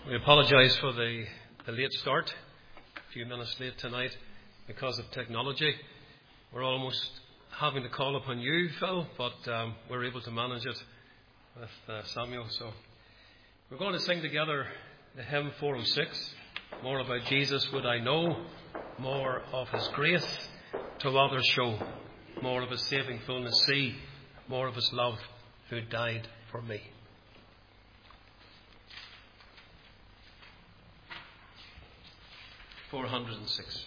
We apologise for the late start, a few minutes late tonight because of technology. We're almost having to call upon you, Phil, but we're able to manage it with Samuel. So we're going to sing together the hymn 406, More About Jesus Would I Know, More of His Grace to Others Show, More of His saving fullness see, More of His love who died for me. (406).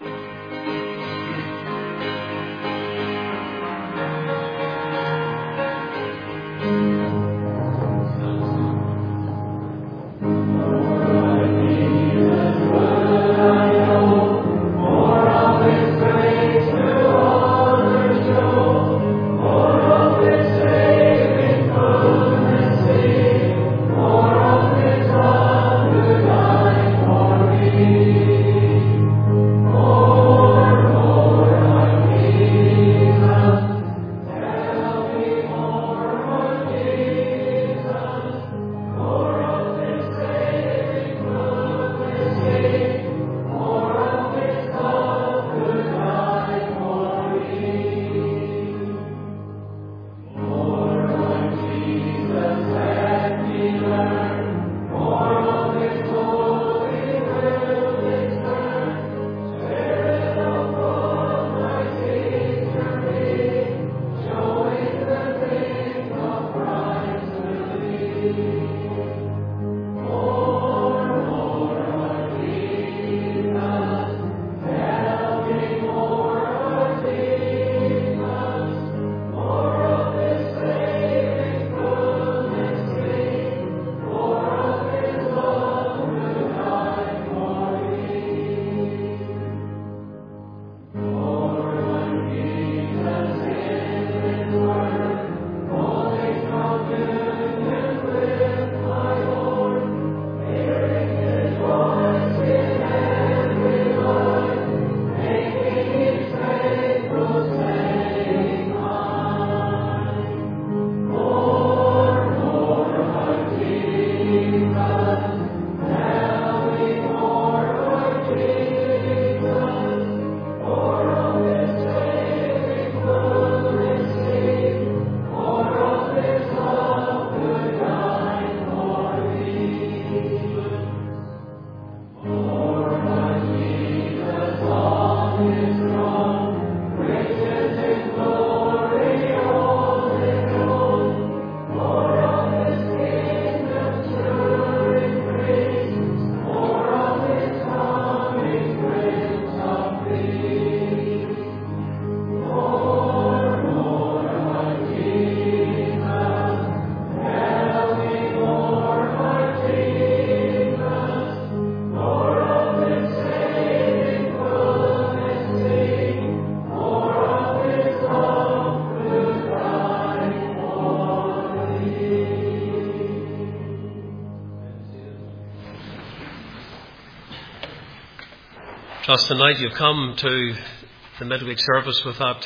Trust tonight you've come to the midweek service with that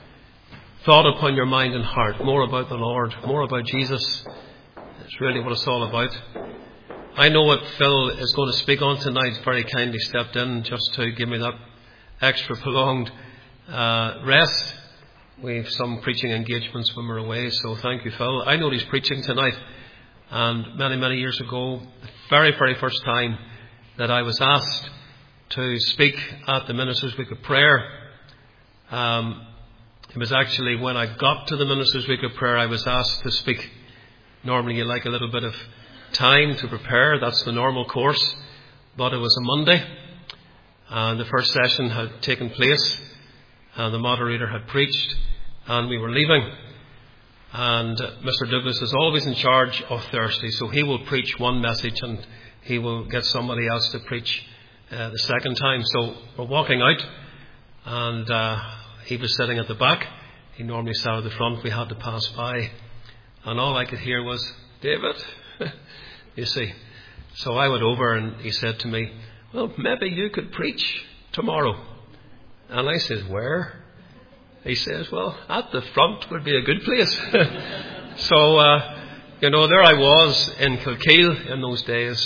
thought upon your mind and heart. More about the Lord, more about Jesus. It's really what it's all about. I know what Phil is going to speak on tonight. Very kindly stepped in just to give me that extra prolonged rest. We have some preaching engagements when we're away, so thank you, Phil. I know he's preaching tonight, and many years ago, the very first time that I was asked to speak at the Ministers' Week of Prayer. It was actually when I got to the Ministers' Week of Prayer I was asked to speak. Normally you like a little bit of time to prepare, that's the normal course, but it was a Monday and the first session had taken place and the moderator had preached and we were leaving, and Mr. Douglas is always in charge of Thursday, so he will preach one message and he will get somebody else to preach the second time. So we're walking out and he was sitting at the back. He normally sat at the front. We had to pass by and all I could hear was, "David," you see. So I went over and he said to me, "Well, maybe you could preach tomorrow." And I said, "Where?" He says, "Well, at the front would be a good place." So, there I was in Kilkeel in those days,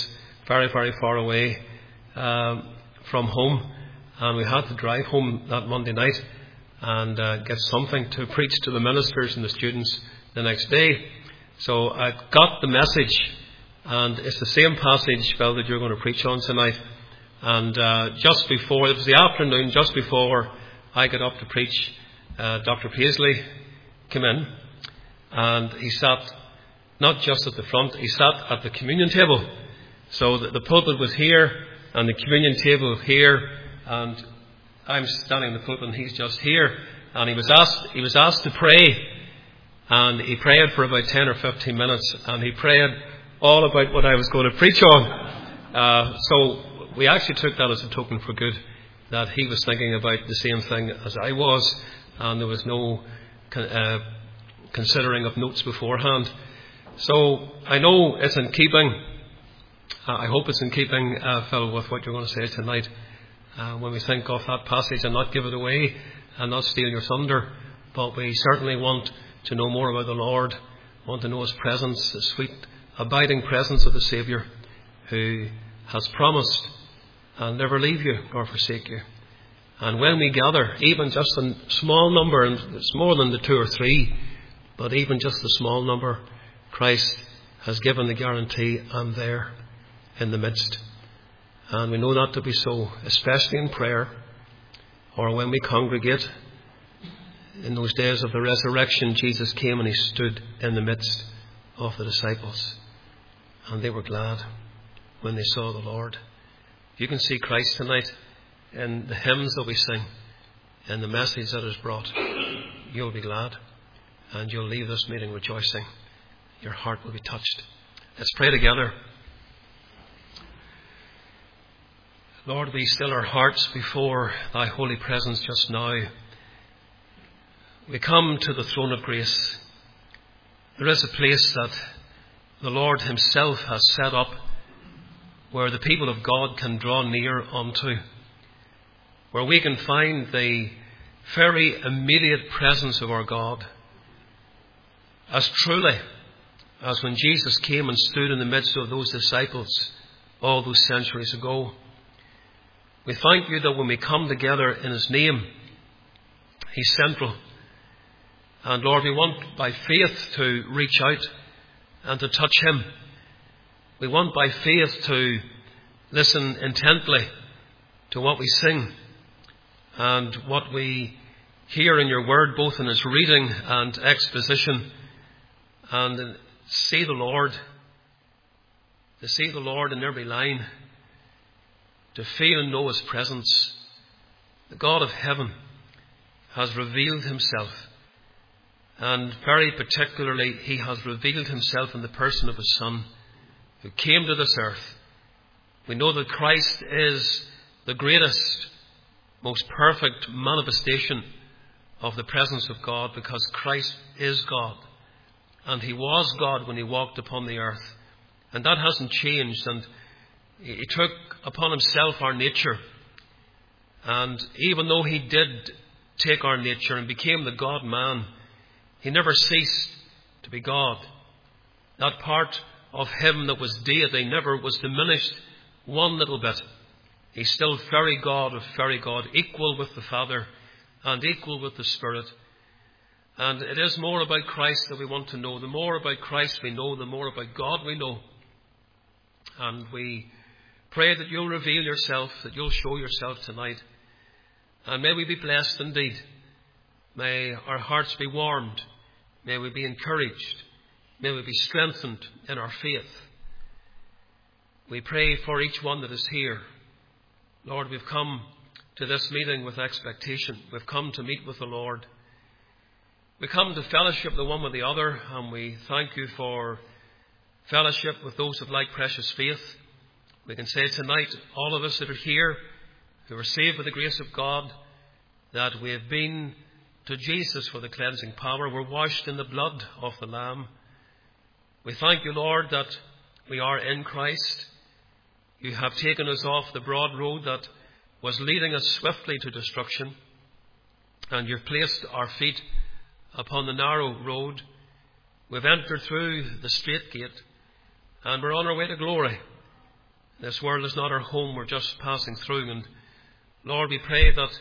very, very far away from home, and we had to drive home that Monday night and get something to preach to the ministers and the students the next day. So I got the message, and it's the same passage, Phil, that you're going to preach on tonight. And just before, it was the afternoon, just before I got up to preach, Dr. Paisley came in, and he sat not just at the front, he sat at the communion table. So the pulpit was here, and the communion table was here, and I'm standing in the pulpit, and he's just here. And he was asked to pray, and he prayed for about 10 or 15 minutes, and he prayed all about what I was going to preach on. So we actually took that as a token for good, that he was thinking about the same thing as I was, and there was no considering of notes beforehand. So I know it's in keeping, I hope it's in keeping, Phil, with what you're going to say tonight. When we think of that passage, and not give it away and not steal your thunder, but we certainly want to know more about the Lord, want to know His presence, the sweet abiding presence of the Saviour, who has promised I'll never leave you or forsake you. And when we gather, even just a small number, and it's more than the 2 or 3, but even just the small number, Christ has given the guarantee, I'm there in the midst. And we know that to be so, especially in prayer, or when we congregate. In those days of the resurrection, Jesus came and He stood in the midst of the disciples, and they were glad when they saw the Lord. If you can see Christ tonight in the hymns that we sing, in the message that is brought, you'll be glad, and you'll leave this meeting rejoicing. Your heart will be touched. Let's pray together. Lord, we still our hearts before Thy holy presence just now. We come to the throne of grace. There is a place that the Lord Himself has set up where the people of God can draw near unto, where we can find the very immediate presence of our God, as truly as when Jesus came and stood in the midst of those disciples all those centuries ago. We thank You that when we come together in His name, He's central. And Lord, we want by faith to reach out and to touch Him. We want by faith to listen intently to what we sing and what we hear in Your word, both in His reading and exposition, and see the Lord, to see the Lord in every line, to feel and know His presence. The God of heaven has revealed Himself, and very particularly He has revealed Himself in the person of His Son, who came to this earth. We know that Christ is the greatest, most perfect manifestation of the presence of God, because Christ is God, and He was God when He walked upon the earth, and that hasn't changed. And He took upon Himself our nature, and even though He did take our nature and became the God-man, He never ceased to be God. That part of Him that was deity never was diminished one little bit. He's still very God of very God, equal with the Father and equal with the Spirit. And it is more about Christ that we want to know. The more about Christ we know, the more about God we know. And we pray that You'll reveal Yourself, that You'll show Yourself tonight. And may we be blessed indeed. May our hearts be warmed. May we be encouraged. May we be strengthened in our faith. We pray for each one that is here. Lord, we've come to this meeting with expectation. We've come to meet with the Lord. We come to fellowship the one with the other, and we thank You for fellowship with those of like precious faith. We can say tonight, all of us that are here, who are saved by the grace of God, that we have been to Jesus for the cleansing power. We're washed in the blood of the Lamb. We thank You, Lord, that we are in Christ. You have taken us off the broad road that was leading us swiftly to destruction, and You've placed our feet upon the narrow road. We've entered through the straight gate, and we're on our way to glory. This world is not our home. We're just passing through. And Lord, we pray that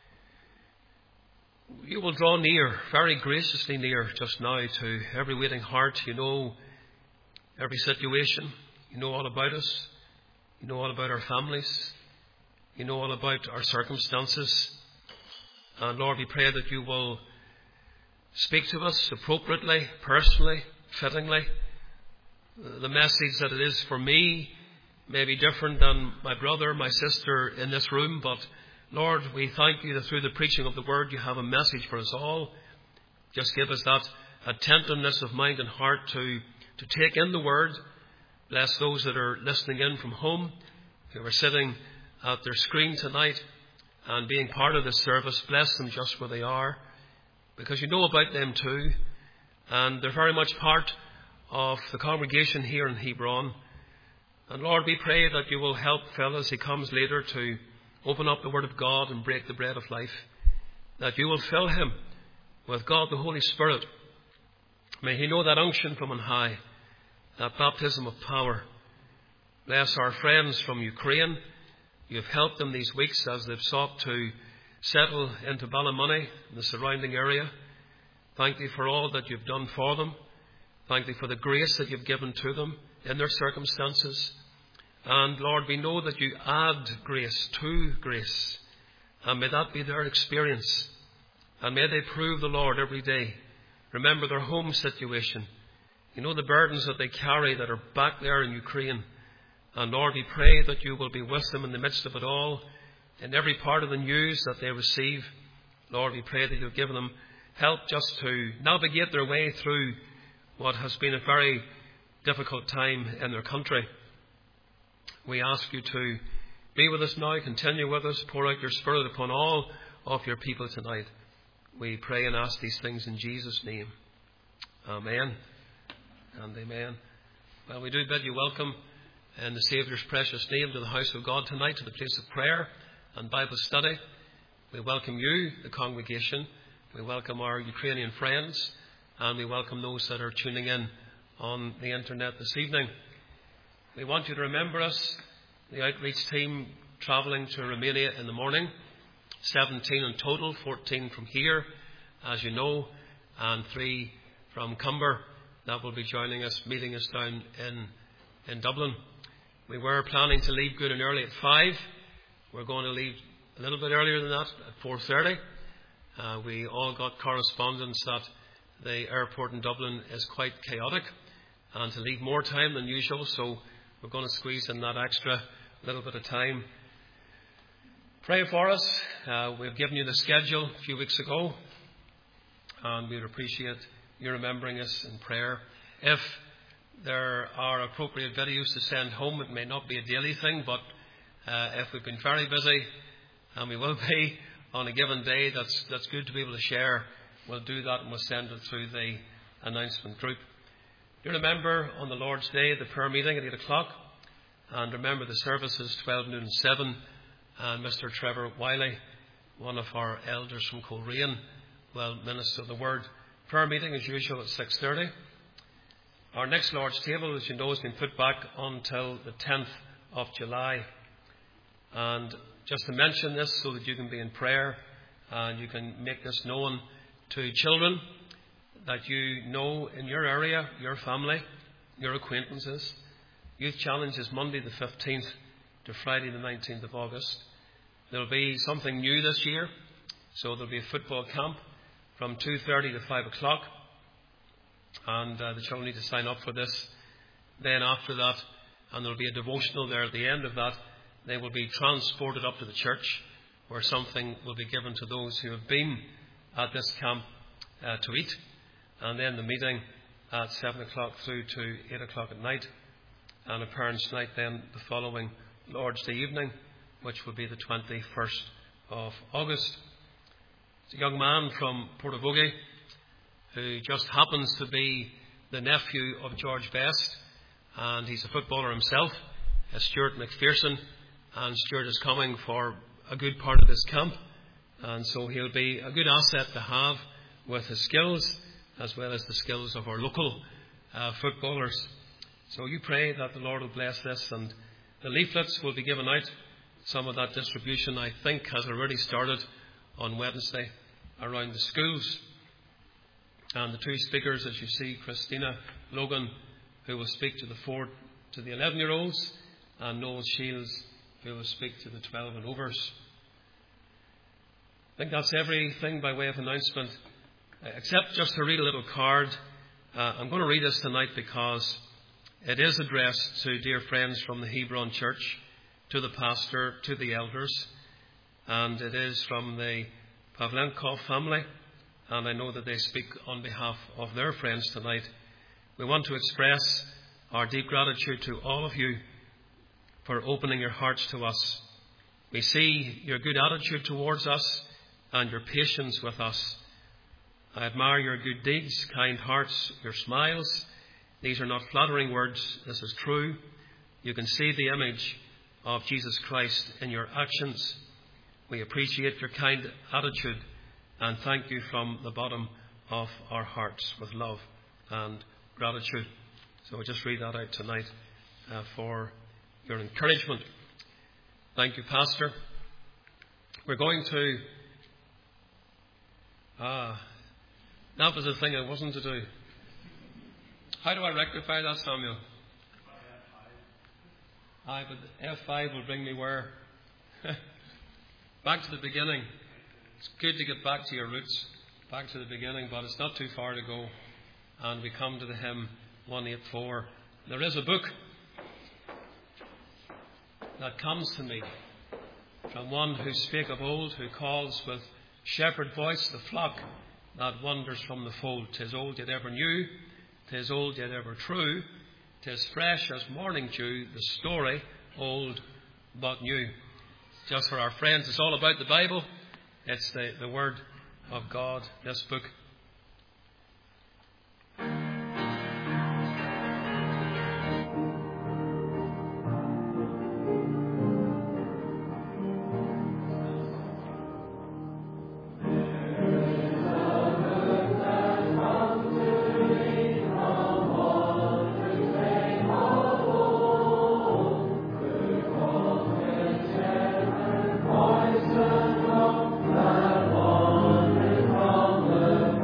you will draw near, very graciously near just now, to every waiting heart. You know every situation. You know all about us. You know all about our families. You know all about our circumstances. And Lord, we pray that you will speak to us appropriately, personally, fittingly. The message that it is for me may be different than my brother, my sister in this room, but Lord, we thank you that through the preaching of the word you have a message for us all. Just give us that attentiveness of mind and heart to take in the word. Bless those that are listening in from home, who are sitting at their screen tonight and being part of this service. Bless them just where they are, because you know about them too, and they're very much part of the congregation here in Hebron. And Lord, we pray that you will help Phil as he comes later to open up the Word of God and break the bread of life, that you will fill him with God the Holy Spirit. May he know that unction from on high, that baptism of power. Bless our friends from Ukraine. You have helped them these weeks as they've sought to settle into Ballymoney and the surrounding area. Thank you for all that you've done for them. Thank you for the grace that you've given to them in their circumstances. And Lord, we know that you add grace to grace. And may that be their experience. And may they prove the Lord every day. Remember their home situation. You know the burdens that they carry that are back there in Ukraine. And Lord, we pray that you will be with them in the midst of it all. In every part of the news that they receive. Lord, we pray that you'll give them help just to navigate their way through what has been a very difficult time in their country. We ask you to be with us now, continue with us, pour out your Spirit upon all of your people tonight. We pray and ask these things in Jesus' name. Amen and amen. Well, we do bid you welcome in the Saviour's precious name to the house of God tonight, to the place of prayer and Bible study. We welcome you, the congregation. We welcome our Ukrainian friends, and we welcome those that are tuning in on the internet this evening. We want you to remember us, the outreach team travelling to Romania in the morning. 17 in total, 14 from here, as you know, and 3 from Cumber that will be joining us, meeting us down in Dublin. We were planning to leave good and early at 5. We're going to leave a little bit earlier than that at 4:30. We all got correspondence that the airport in Dublin is quite chaotic and to leave more time than usual, so we're going to squeeze in that extra little bit of time. Pray for us. We've given you the schedule a few weeks ago, and we'd appreciate you remembering us in prayer. If there are appropriate videos to send home, it may not be a daily thing, but if we've been very busy, and we will be on a given day, that's good to be able to share. We'll do that and we'll send it through the announcement group. Do remember on the Lord's Day the prayer meeting at 8 o'clock, and remember the services 12 noon and 7, and Mr. Trevor Wiley, one of our elders from Coleraine, will minister the word. Prayer meeting as usual at 6:30. Our next Lord's table, as you know, has been put back until the 10th of July. And just to mention this so that you can be in prayer and you can make this known to children that you know in your area, your family, your acquaintances. Youth Challenge is Monday the 15th to Friday the 19th of August. There will be something new this year. So there will be a football camp from 2:30 to 5 o'clock. And the children need to sign up for this. Then after that, and there will be a devotional there at the end of that, they will be transported up to the church where something will be given to those who have been at this camp to eat. And then the meeting at 7 o'clock through to 8 o'clock at night. And a parents' night then the following Lord's Day evening, which will be the 21st of August. It's a young man from Portavogie who just happens to be the nephew of George Best, and he's a footballer himself, Stuart McPherson, and Stuart is coming for a good part of this camp, and so he'll be a good asset to have with his skills as well as the skills of our local footballers. So you pray that the Lord will bless this, and The leaflets will be given out. Some of that distribution, I think, has already started on Wednesday around the schools. And the two speakers, as you see, Christina Logan, who will speak to the 4 to the 11-year-olds, and Noel Shields, who will speak to the 12 and overs. I think that's everything by way of announcement, except just to read a little card. I'm going to read this tonight because it is addressed to dear friends from the Hebron Church, to the pastor, to the elders, and it is from the Pavlenkov family, and I know that they speak on behalf of their friends tonight. We want to express our deep gratitude to all of you for opening your hearts to us. We see your good attitude towards us and your patience with us. I admire your good deeds, kind hearts, your smiles. These are not flattering words. This is true. You can see the image of Jesus Christ in your actions. We appreciate your kind attitude and thank you from the bottom of our hearts with love and gratitude. So I'll just read that out tonight for your encouragement. Thank you, Pastor. We're going to... that was the thing I wasn't to do. How do I rectify that, Samuel? But F5 will bring me where? Back to the beginning. It's good to get back to your roots, back to the beginning, but it's not too far to go. And we come to the hymn 184. There is a book that comes to me from one who spake of old, who calls with shepherd voice the flock that wanders from the fold. 'Tis old yet ever new, 'tis old yet ever true, 'tis fresh as morning dew, the story old but new. Just for our friends, it's all about the Bible. It's the Word of God, this book. Voice of love that wandered from the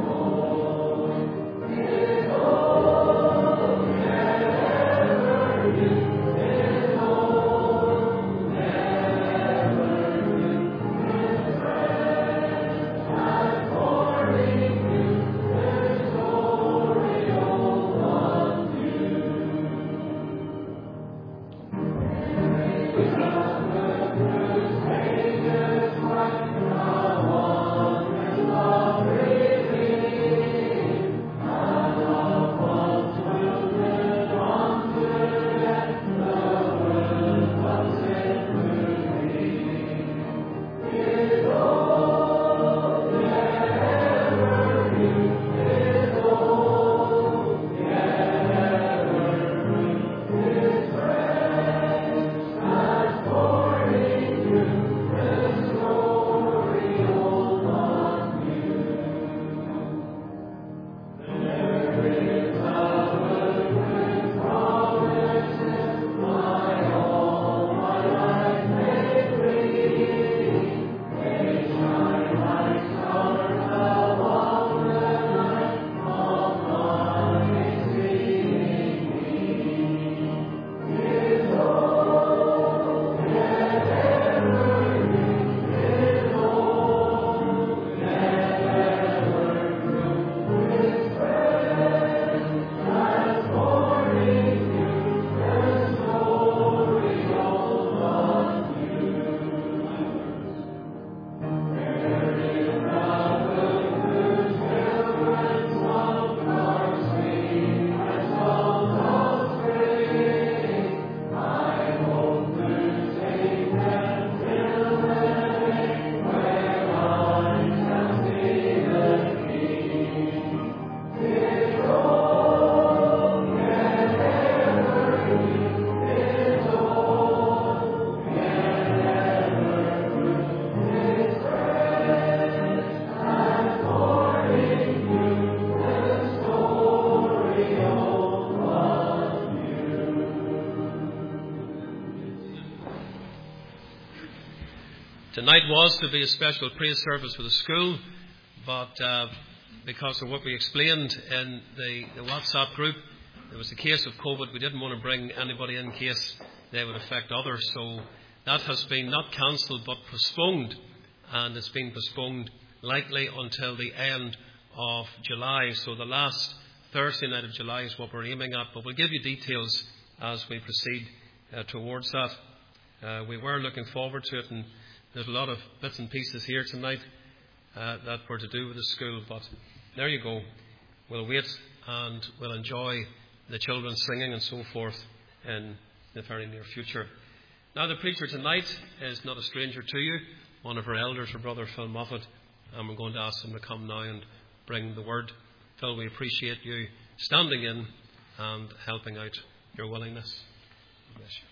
Tonight was to be a special praise service for the school, but because of what we explained in the WhatsApp group, there was a case of COVID. We didn't want to bring anybody in case they would affect others. So that has been not cancelled but postponed, and it's been postponed likely until the end of July. So the last Thursday night of July is what we're aiming at, but we'll give you details as we proceed towards that. We were looking forward to it, and there's a lot of bits and pieces here tonight that were to do with the school, but there you go. We'll wait and we'll enjoy the children singing and so forth in the very near future. Now, the preacher tonight is not a stranger to you, one of our elders, our brother Phil Moffat, and we're going to ask him to come now and bring the word. Phil, we appreciate you standing in and helping out your willingness. Bless you.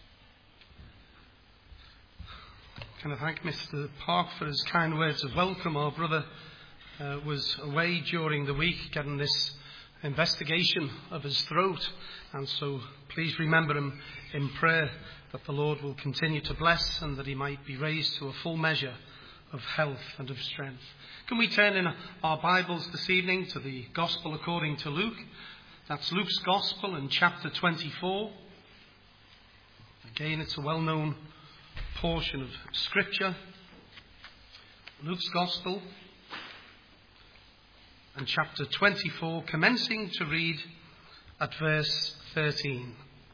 Can I thank Mr. Park for his kind words of welcome. Our brother was away during the week getting this investigation of his throat, and so please remember him in prayer that the Lord will continue to bless and that he might be raised to a full measure of health and of strength. Can we turn in our Bibles this evening to the Gospel according to Luke? That's Luke's Gospel in chapter 24. Again, it's a well-known portion of Scripture. Luke's Gospel and chapter 24, commencing to read at verse 13.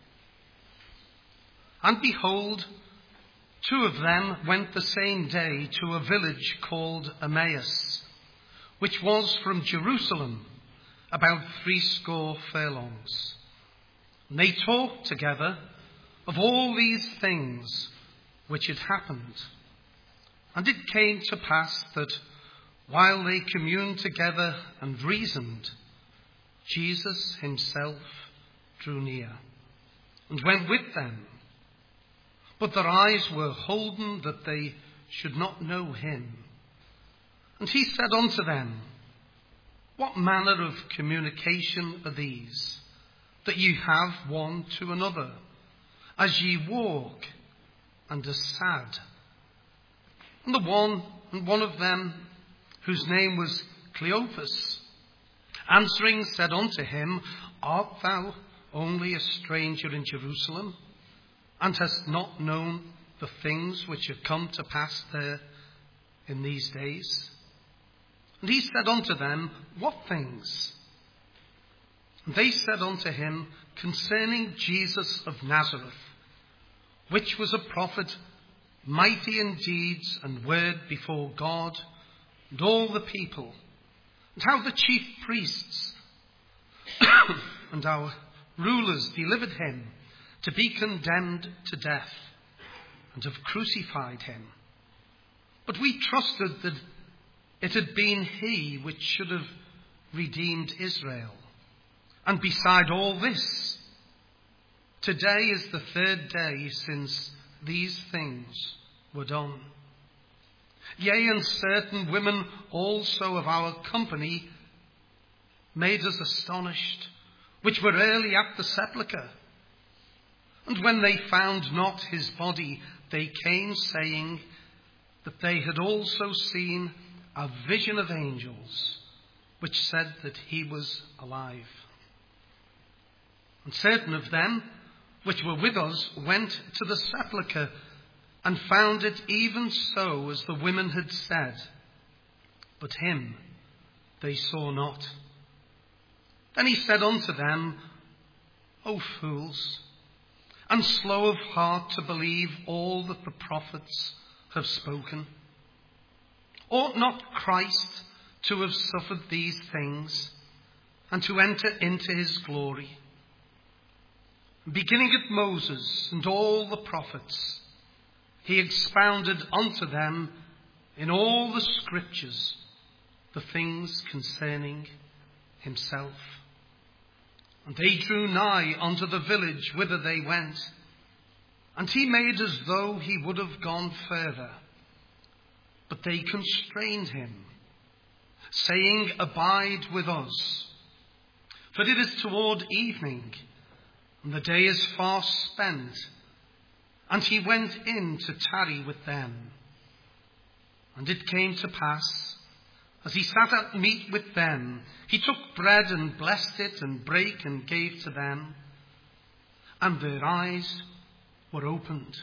And behold, two of them went the same day to a village called Emmaus, which was from Jerusalem about 80 furlongs. And they talked together of all these things which had happened. And it came to pass that while they communed together and reasoned, Jesus himself drew near and went with them. But their eyes were holden that they should not know him. And he said unto them, What manner of communication are these, that ye have one to another, as ye walk and are sad? And one of them, whose name was Cleophas, answering said unto him, Art thou only a stranger in Jerusalem, and hast not known the things which are come to pass there in these days? And he said unto them, What things? And they said unto him, Concerning Jesus of Nazareth, which was a prophet, mighty in deeds and word before God and all the people, and how the chief priests and our rulers delivered him to be condemned to death, and have crucified him. But we trusted that it had been he which should have redeemed Israel. And beside all this, today is the third day since these things were done. Yea, and certain women also of our company made us astonished, which were early at the sepulchre. And when they found not his body, they came saying that they had also seen a vision of angels, which said that he was alive. And certain of them which were with us went to the sepulchre, and found it even so as the women had said, but him they saw not. Then he said unto them, O fools, and slow of heart to believe all that the prophets have spoken. Ought not Christ to have suffered these things, and to enter into his glory? Beginning at Moses and all the prophets, he expounded unto them in all the scriptures the things concerning himself. And they drew nigh unto the village whither they went, and he made as though he would have gone further. But they constrained him, saying, Abide with us, for it is toward evening, and the day is far spent. And he went in to tarry with them. And it came to pass, as he sat at meat with them, he took bread and blessed it and brake and gave to them. And their eyes were opened,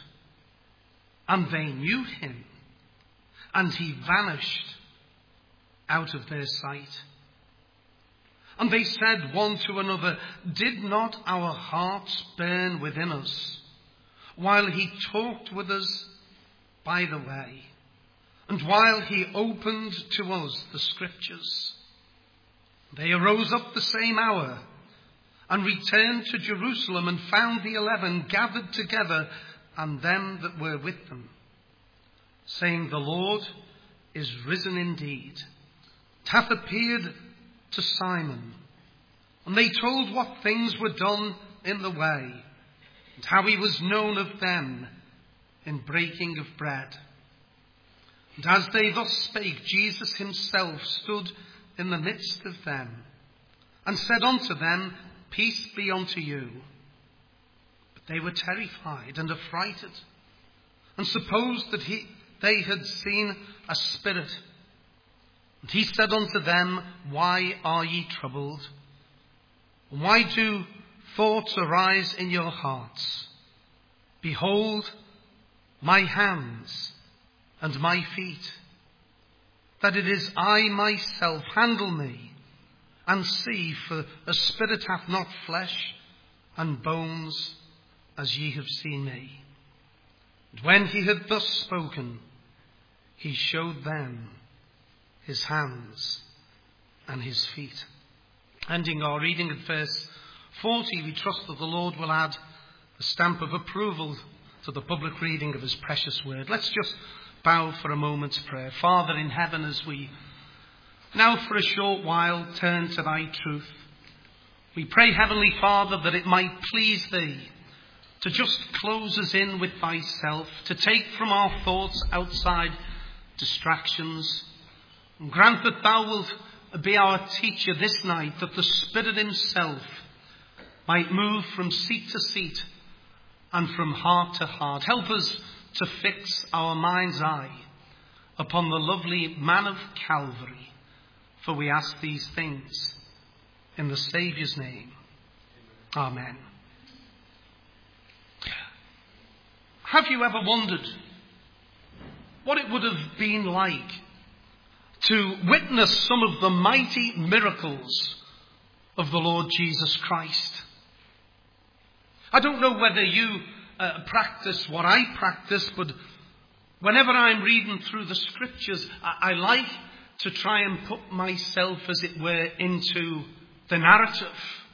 and they knew him, and he vanished out of their sight. And they said one to another, did not our hearts burn within us while he talked with us by the way, and while he opened to us the Scriptures? They arose up the same hour and returned to Jerusalem, and found the 11 gathered together, and them that were with them, saying, the Lord is risen indeed, and hath appeared to Simon. And they told what things were done in the way, and how he was known of them in breaking of bread. And as they thus spake, Jesus himself stood in the midst of them, and said unto them, peace be unto you. But they were terrified and affrighted, and supposed that they had seen a spirit. And he said unto them, why are ye troubled? Why do thoughts arise in your hearts? Behold my hands and my feet, that it is I myself. Handle me, and see, for a spirit hath not flesh and bones, as ye have seen me. And when he had thus spoken, he showed them his hands and his feet. Ending our reading at verse 40, we trust that the Lord will add a stamp of approval to the public reading of his precious word. Let's just bow for a moment's prayer. Father in heaven, as we now for a short while turn to thy truth, we pray, Heavenly Father, that it might please thee to just close us in with thyself, to take from our thoughts outside distractions, and grant that thou wilt be our teacher this night, that the Spirit himself might move from seat to seat and from heart to heart. Help us to fix our mind's eye upon the lovely man of Calvary. For we ask these things in the Saviour's name. Amen. Have you ever wondered what it would have been like to witness some of the mighty miracles of the Lord Jesus Christ? I don't know whether you practice what I practice, but whenever I'm reading through the Scriptures, I like to try and put myself, as it were, into the narrative.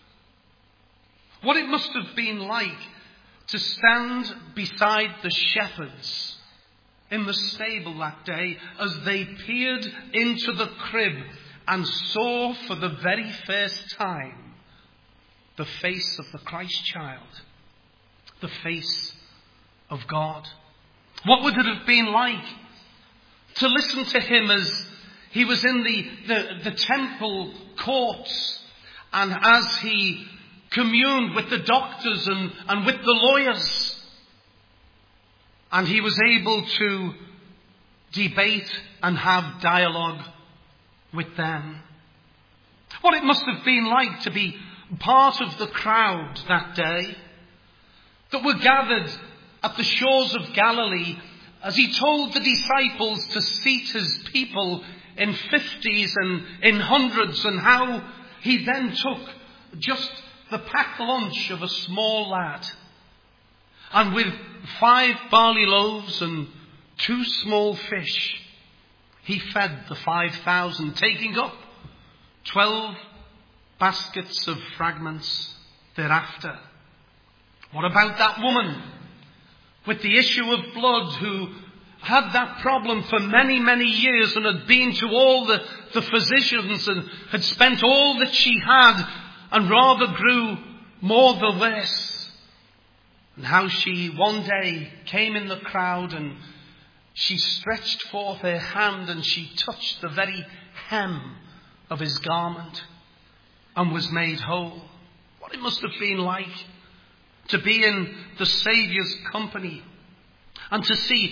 What it must have been like to stand beside the shepherds in the stable that day as they peered into the crib and saw for the very first time the face of the Christ child, the face of God. What would it have been like to listen to him as he was in the temple courts, and as he communed with the doctors and with the lawyers, and he was able to debate and have dialogue with them? What it must have been like to be part of the crowd that day that were gathered at the shores of Galilee as he told the disciples to seat his people in 50s and in hundreds, and how he then took just the packed lunch of a small lad, and with 5 barley loaves and 2 small fish, he fed the 5,000, taking up 12 baskets of fragments thereafter. What about that woman with the issue of blood who had that problem for many, many years and had been to all the physicians and had spent all that she had and rather grew more the worse? And how she one day came in the crowd and she stretched forth her hand and she touched the very hem of his garment and was made whole. What it must have been like to be in the Saviour's company and to see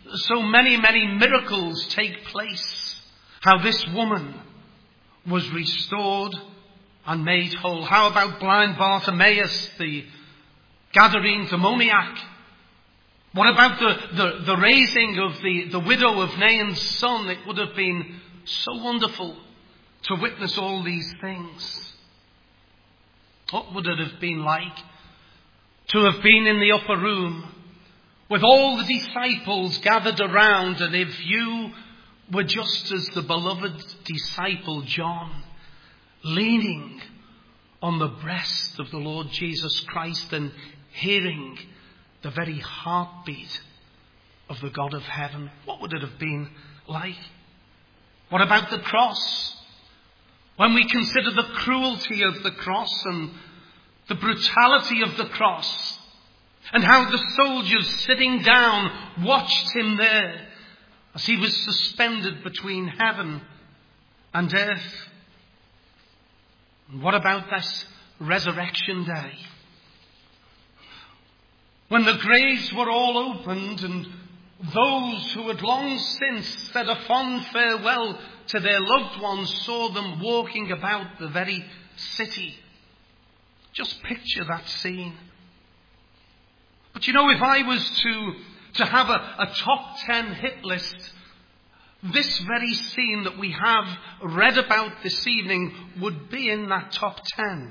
so many miracles take place. How this woman was restored and made whole. How about blind Bartimaeus, the Gadarene demoniac? What about the raising of the widow of Nain's son? It would have been so wonderful to witness all these things. What would it have been like to have been in the upper room with all the disciples gathered around, and if you were just as the beloved disciple John, leaning on the breast of the Lord Jesus Christ and hearing the very heartbeat of the God of heaven? What would it have been like? What about the cross? When we consider the cruelty of the cross and the brutality of the cross, and how the soldiers sitting down watched him there as he was suspended between heaven and earth. And what about this resurrection day? When the graves were all opened and those who had long since said a fond farewell to their loved ones saw them walking about the very city. Just picture that scene. But you know, if I was to have a top 10 hit list, this very scene that we have read about this evening would be in that top 10.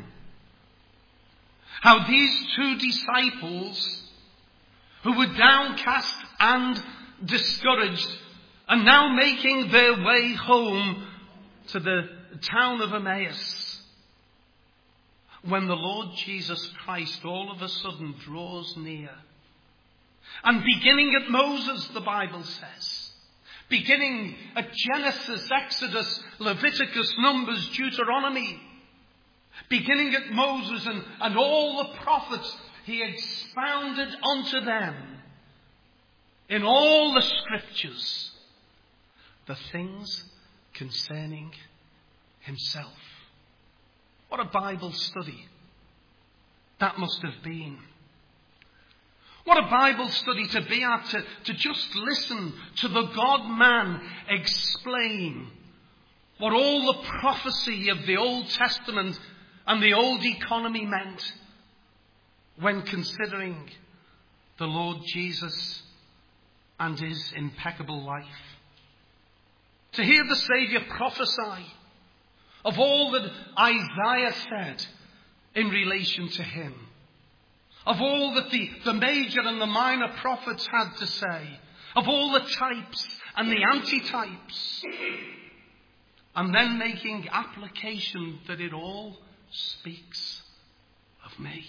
How these two disciples, who were downcast and discouraged, are now making their way home to the town of Emmaus, when the Lord Jesus Christ all of a sudden draws near. And beginning at Moses, the Bible says, beginning at Genesis, Exodus, Leviticus, Numbers, Deuteronomy, beginning at Moses and all the prophets, he expounded unto them in all the scriptures the things concerning himself. What a Bible study that must have been. What a Bible study to be at, to just listen to the God-man explain what all the prophecy of the Old Testament and the old economy meant when considering the Lord Jesus and his impeccable life. To hear the Saviour prophesy of all that Isaiah said in relation to him, of all that the major and the minor prophets had to say, of all the types and the antitypes, and then making application that it all speaks of me.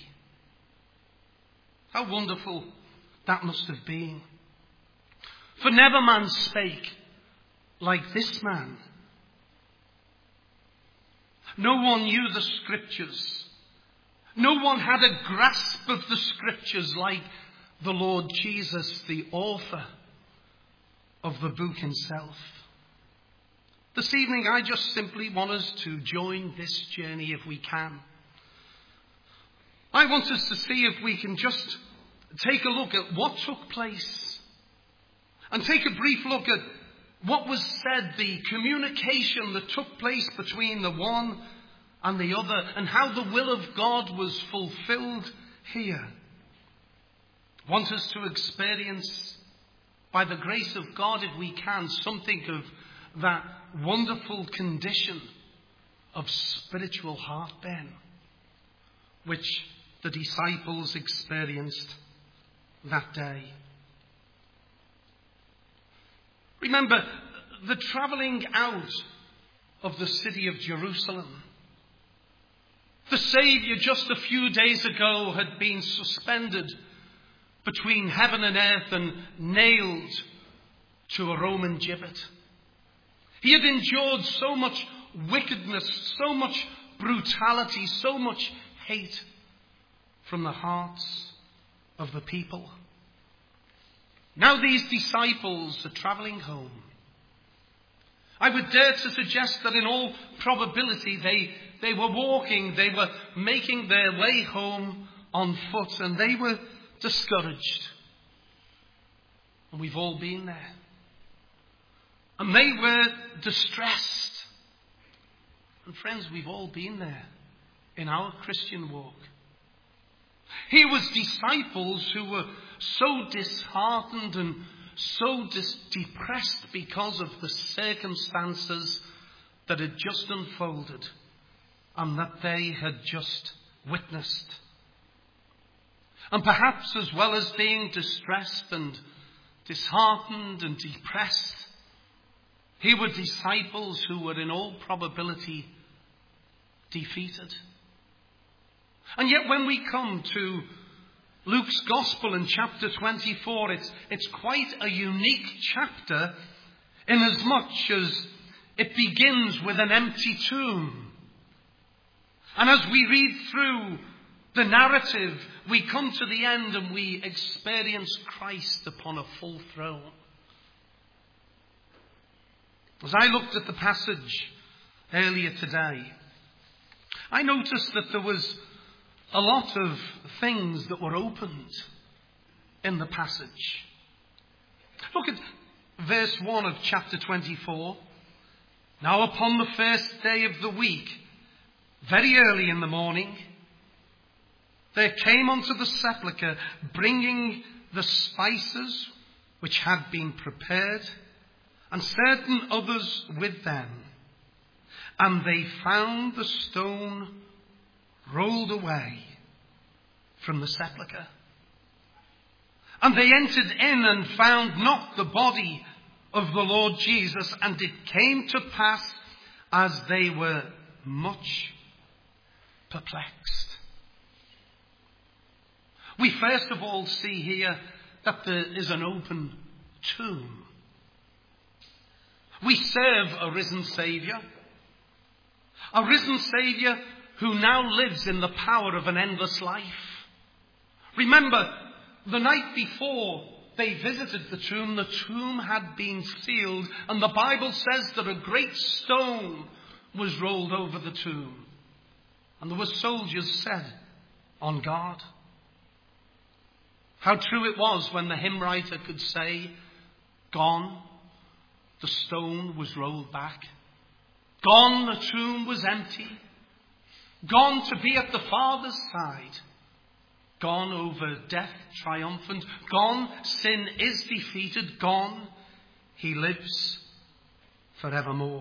How wonderful that must have been. For never man spake like this man. No one knew the scriptures. No one had a grasp of the scriptures like the Lord Jesus, the author of the book himself. This evening I just simply want us to join this journey if we can. I want us to see if we can just take a look at what took place and take a brief look at what was said, the communication that took place between the one and the other, and how the will of God was fulfilled here. I want us to experience, by the grace of God, if we can, something of that wonderful condition of spiritual heartburn which the disciples experienced that day. Remember, the travelling out of the city of Jerusalem. The Saviour just a few days ago had been suspended between heaven and earth and nailed to a Roman gibbet. He had endured so much wickedness, so much brutality, so much hate from the hearts of the people. Now these disciples are travelling home. I would dare to suggest that in all probability they were walking, they were making their way home on foot, and they were discouraged. And we've all been there. And they were distressed. And friends, we've all been there in our Christian walk. Here was disciples who were so disheartened and so depressed because of the circumstances that had just unfolded and that they had just witnessed. And perhaps as well as being distressed and disheartened and depressed, here were disciples who were in all probability defeated. And yet when we come to Luke's Gospel in chapter 24, it's quite a unique chapter inasmuch as it begins with an empty tomb. And as we read through the narrative, we come to the end and we experience Christ upon a full throne. As I looked at the passage earlier today, I noticed that there was a lot of things that were opened in the passage. Look at verse 1 of chapter 24. Now upon the first day of the week, very early in the morning, there came unto the sepulchre, bringing the spices which had been prepared, and certain others with them. And they found the stone rolled away from the sepulchre. And they entered in and found not the body of the Lord Jesus. And it came to pass, as they were much perplexed. We first of all see here that there is an open tomb. We serve a risen Saviour. A risen Saviour who now lives in the power of an endless life. Remember, the night before they visited the tomb had been sealed, and the Bible says that a great stone was rolled over the tomb. And there were soldiers set on guard. How true it was when the hymn writer could say, "Gone, the stone was rolled back. Gone, the tomb was empty. Gone to be at the Father's side. Gone, over death triumphant. Gone, sin is defeated. Gone, he lives forevermore."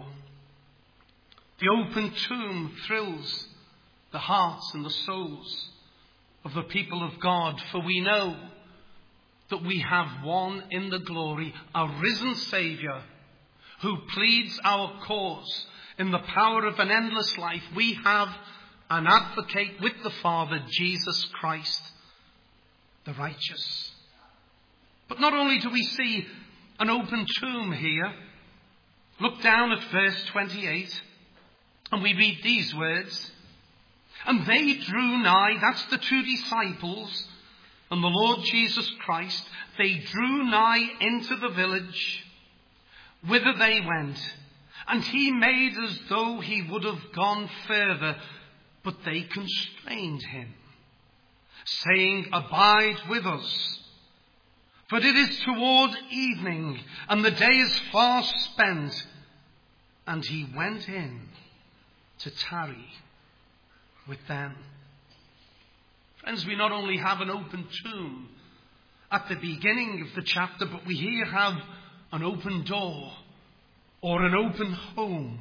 The open tomb thrills the hearts and the souls of the people of God, for we know that we have one in the glory, a risen Saviour, who pleads our cause in the power of an endless life. We have an advocate with the Father, Jesus Christ, the righteous. But not only do we see an open tomb here, look down at verse 28, and we read these words. And they drew nigh, that's the two disciples and the Lord Jesus Christ, they drew nigh into the village whither they went. And he made as though he would have gone further, but they constrained him, saying, "Abide with us, for it is toward evening, and the day is far spent." And he went in to tarry with them. Friends, we not only have an open tomb at the beginning of the chapter, but we here have an open door or an open home.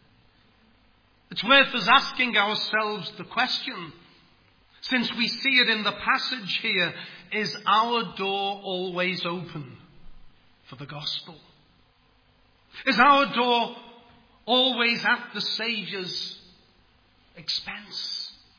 It's worth us asking ourselves the question, since we see it in the passage here, is our door always open for the gospel? Is our door always at the Saviour's expense?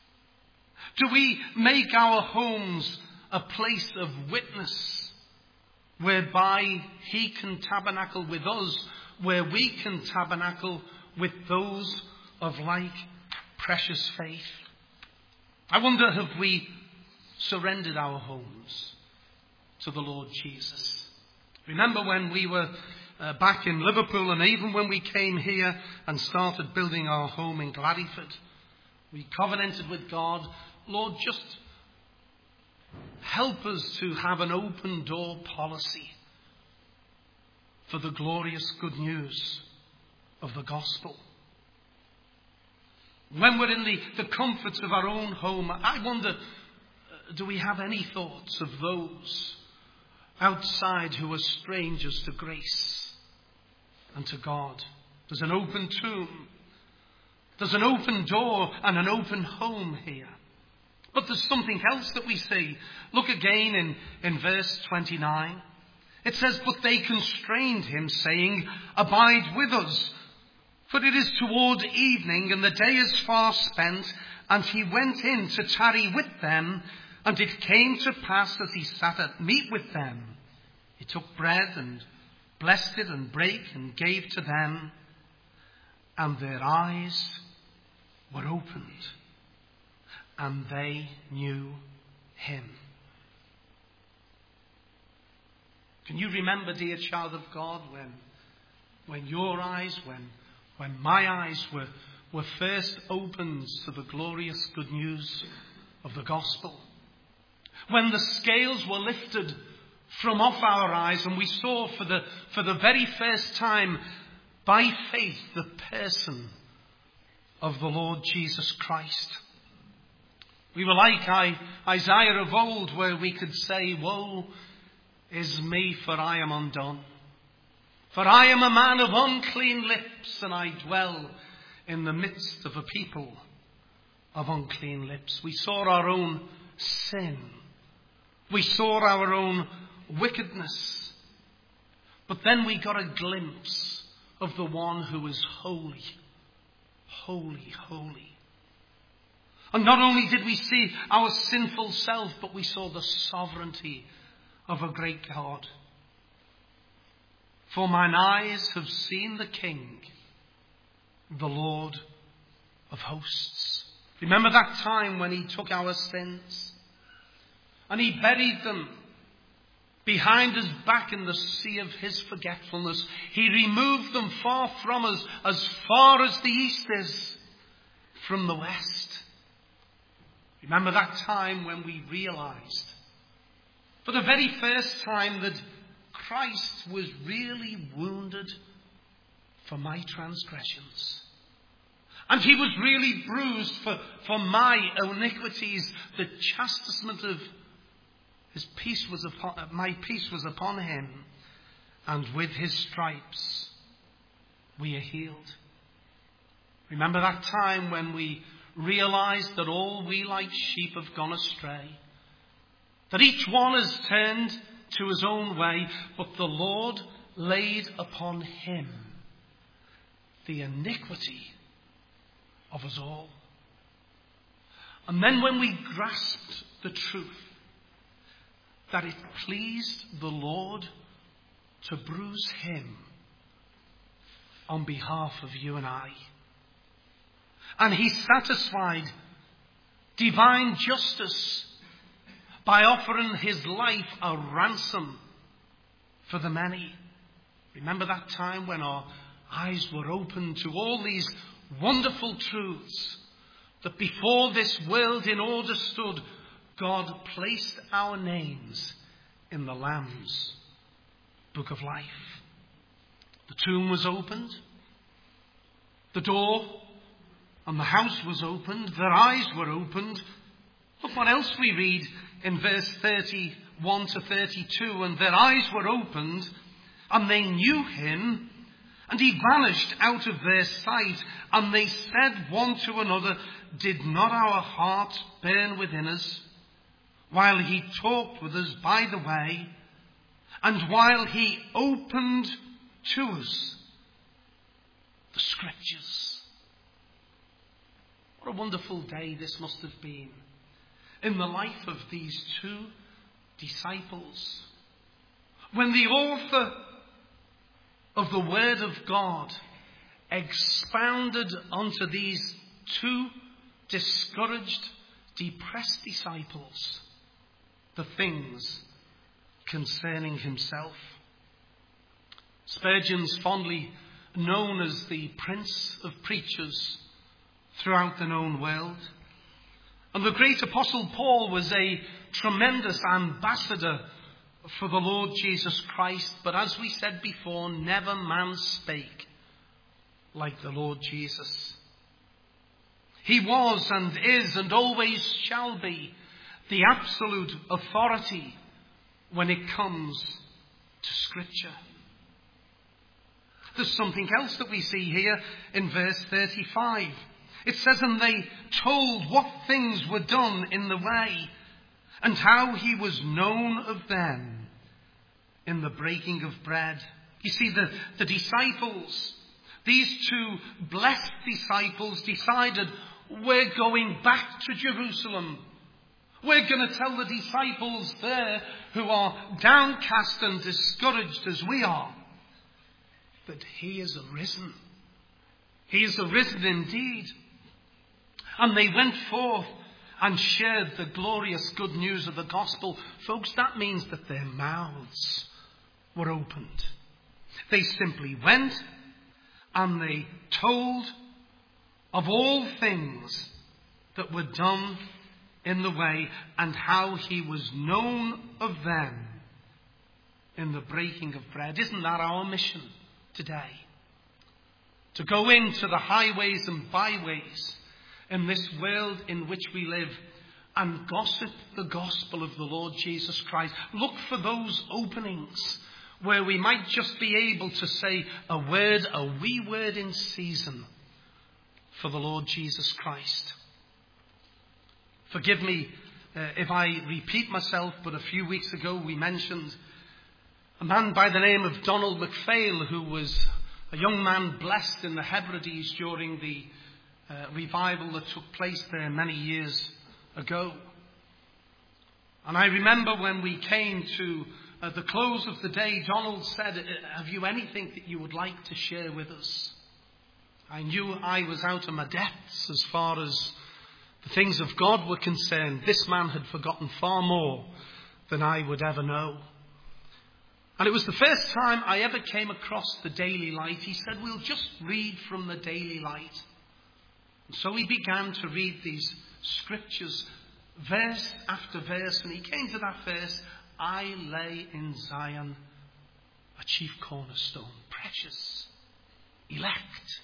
Do we make our homes a place of witness whereby he can tabernacle with us, where we can tabernacle with those of like precious faith? I wonder, have we surrendered our homes to the Lord Jesus? Remember when we were back in Liverpool, and even when we came here and started building our home in Gladdyford, we covenanted with God, "Lord, just help us to have an open door policy for the glorious good news of the gospel. When we're in the comforts of our own home, I wonder, do we have any thoughts of those outside who are strangers to grace and to God? There's an open tomb. There's an open door and an open home here. But there's something else that we see. Look again in verse 29. It says, "But they constrained him, saying, 'Abide with us, for it is toward evening, and the day is far spent.' And he went in to tarry with them. And it came to pass, as he sat at meat with them, he took bread and blessed it and brake and gave to them. And their eyes were opened, and they knew him." Can you remember, dear child of God, when your eyes, when my eyes were first opened to the glorious good news of the gospel? When the scales were lifted from off our eyes and we saw for the very first time by faith the person of the Lord Jesus Christ. We were like Isaiah of old, where we could say, "Woe is me, for I am undone. For I am a man of unclean lips, and I dwell in the midst of a people of unclean lips." We saw our own sin. We saw our own wickedness. But then we got a glimpse of the one who is holy, holy, holy. And not only did we see our sinful self, but we saw the sovereignty of a great God. "For mine eyes have seen the King, the Lord of hosts." Remember that time when he took our sins and he buried them behind his back in the sea of his forgetfulness. He removed them far from us, as far as the east is from the west. Remember that time when we realized for the very first time that Christ was really wounded for my transgressions. And he was really bruised for my iniquities. The chastisement of my peace was upon him. And with his stripes we are healed. Remember that time when we realized that all we like sheep have gone astray. That each one has turned to his own way, but the Lord laid upon him the iniquity of us all. And then when we grasped the truth that it pleased the Lord to bruise him on behalf of you and I, and he satisfied divine justice by offering his life a ransom for the many. Remember that time when our eyes were open to all these wonderful truths, that before this world in order stood, God placed our names in the Lamb's book of life. The tomb was opened, the door and the house was opened, their eyes were opened. Look what else we read in verse 31 to 32. And their eyes were opened, and they knew him, and he vanished out of their sight. And they said one to another, "Did not our hearts burn within us while he talked with us by the way, and while he opened to us the Scriptures?" What a wonderful day this must have been in the life of these two disciples, when the author of the Word of God expounded unto these two discouraged, depressed disciples the things concerning himself. Spurgeon's fondly known as the Prince of Preachers throughout the known world. And the great Apostle Paul was a tremendous ambassador for the Lord Jesus Christ, but as we said before, never man spake like the Lord Jesus. He was and is and always shall be the absolute authority when it comes to Scripture. There's something else that we see here in verse 35. It says, and they told what things were done in the way, and how he was known of them in the breaking of bread. You see, the disciples, these two blessed disciples, decided, we're going back to Jerusalem. We're going to tell the disciples there who are downcast and discouraged as we are, that he is arisen. He is arisen indeed. And they went forth and shared the glorious good news of the gospel. Folks, that means that their mouths were opened. They simply went and they told of all things that were done in the way, and how he was known of them in the breaking of bread. Isn't that our mission today? To go into the highways and byways in this world in which we live and gossip the gospel of the Lord Jesus Christ. Look for those openings where we might just be able to say a word, a wee word in season for the Lord Jesus Christ. Forgive me if I repeat myself, but a few weeks ago we mentioned a man by the name of Donald MacPhail, who was a young man blessed in the Hebrides during the revival that took place there many years ago. And I remember when we came to the close of the day, Donald said, have you anything that you would like to share with us? I knew I was out of my depths as far as the things of God were concerned. This man had forgotten far more than I would ever know. And it was the first time I ever came across the Daily Light. He said, we'll just read from the Daily Light. And so he began to read these scriptures, verse after verse. And he came to that verse, I lay in Zion a chief cornerstone, precious, elect.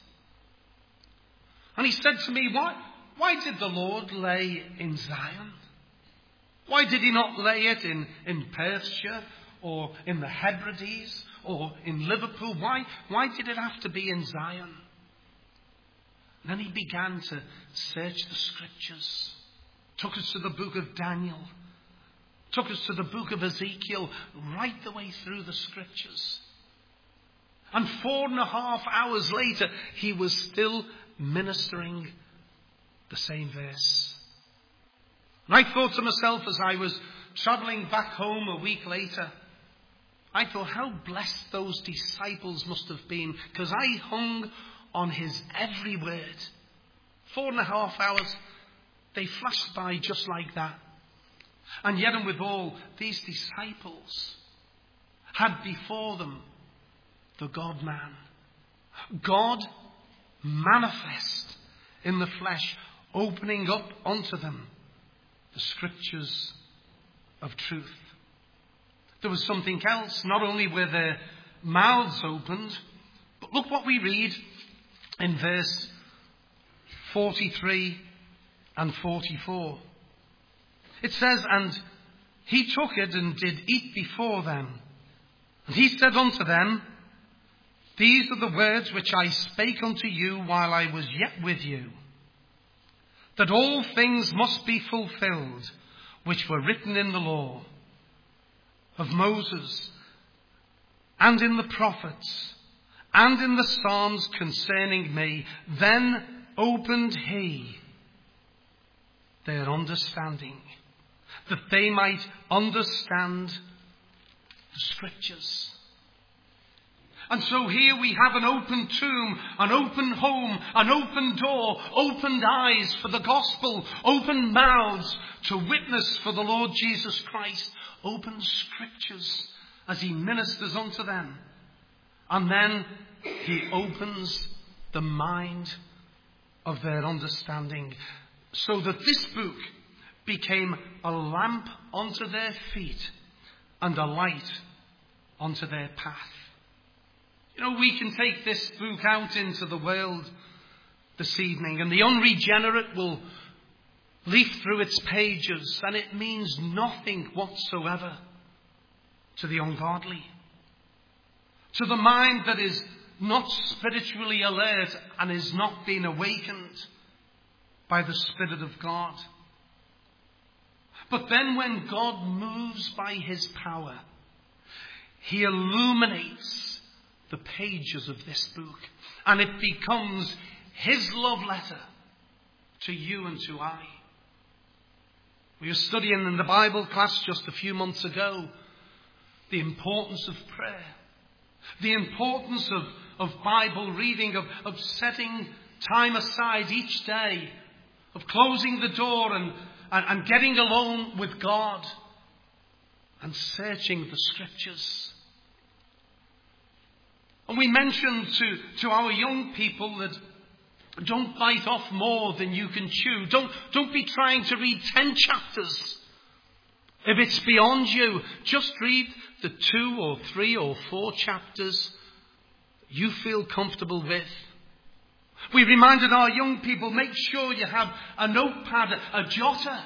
And he said to me, why did the Lord lay in Zion? Why did he not lay it in Perthshire or in the Hebrides or in Liverpool? Why did it have to be in Zion? And then he began to search the scriptures. Took us to the book of Daniel. Took us to the book of Ezekiel, right the way through the scriptures. And 4.5 hours later, he was still ministering the same verse. And I thought to myself as I was travelling back home a week later, I thought how blessed those disciples must have been, because I hung on his every word. 4.5 hours, they flashed by just like that. And yet and withal, these disciples had before them the God-man. God manifest in the flesh, opening up unto them the scriptures of truth. There was something else. Not only were their mouths opened, but look what we read in verse 43 and 44. It says, and he took it and did eat before them. And he said unto them, these are the words which I spake unto you while I was yet with you, that all things must be fulfilled which were written in the law of Moses and in the prophets and in the Psalms concerning me. Then opened he their understanding, that they might understand the scriptures. And so here we have an open tomb, an open home, an open door, opened eyes for the gospel, open mouths to witness for the Lord Jesus Christ, open scriptures as he ministers unto them. And then he opens the mind of their understanding, so that this book became a lamp unto their feet and a light onto their path. We can take this book out into the world this evening, and the unregenerate will leaf through its pages, and it means nothing whatsoever to the ungodly, to the mind that is not spiritually alert and is not being awakened by the Spirit of God. But then when God moves by his power, he illuminates the pages of this book, and it becomes his love letter to you and to I. We were studying in the Bible class just a few months ago the importance of prayer, the importance of Bible reading, of setting time aside each day, of closing the door and getting alone with God and searching the Scriptures. And we mentioned to our young people that don't bite off more than you can chew. Don't be trying to read 10 chapters. If it's beyond you, just read the 2 or 3 or 4 chapters you feel comfortable with. We reminded our young people, make sure you have a notepad, a jotter.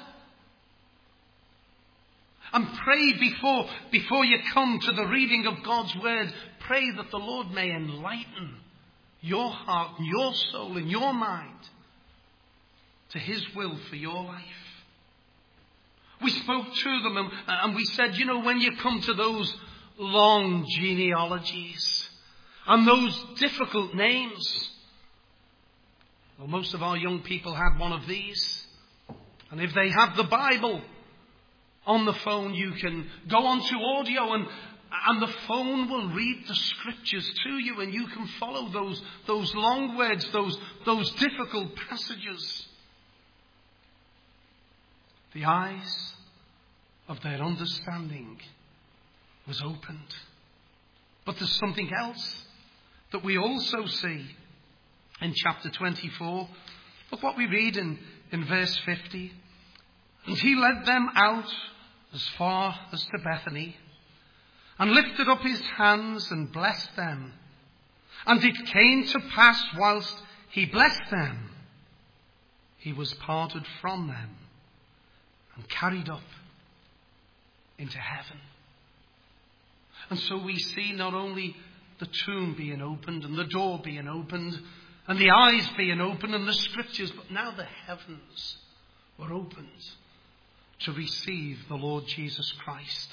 And pray before you come to the reading of God's Word. Pray that the Lord may enlighten your heart and your soul and your mind to his will for your life. We spoke to them and we said, when you come to those long genealogies and those difficult names, well, most of our young people had one of these. And if they have the Bible on the phone, you can go onto audio and the phone will read the Scriptures to you, and you can follow those long words, those difficult passages. The eyes of their understanding was opened. But there's something else that we also see in chapter 24. Look what we read in verse 50. And he led them out as far as to Bethany, and lifted up his hands and blessed them. And it came to pass, whilst he blessed them, he was parted from them and carried up into heaven. And so we see not only the tomb being opened and the door being opened and the eyes being opened and the Scriptures, but now the heavens were opened to receive the Lord Jesus Christ.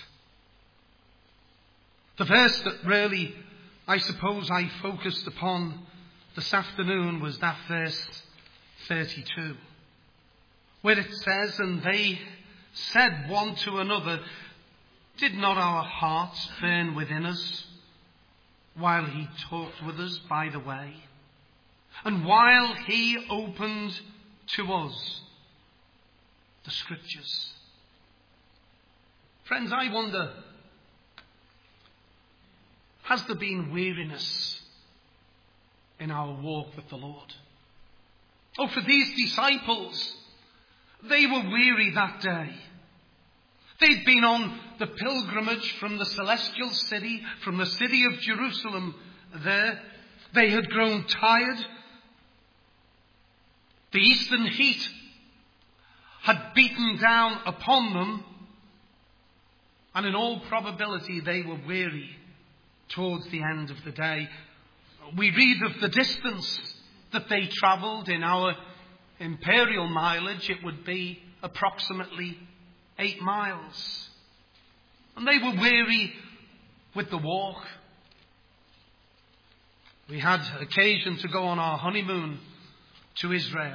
The verse that really, I suppose, I focused upon this afternoon was that verse 32, where it says, and they said one to another, did not our hearts burn within us while he talked with us by the way, and while he opened to us the Scriptures? Friends, I wonder, has there been weariness in our walk with the Lord? Oh, for these disciples, they were weary that day. They'd been on the pilgrimage from the celestial city, from the city of Jerusalem there. They had grown tired. The eastern heat had beaten down upon them, and in all probability they were weary towards the end of the day. We read of the distance that they travelled. In our imperial mileage, it would be approximately 8 miles. And they were weary with the walk. We had occasion to go on our honeymoon to Israel.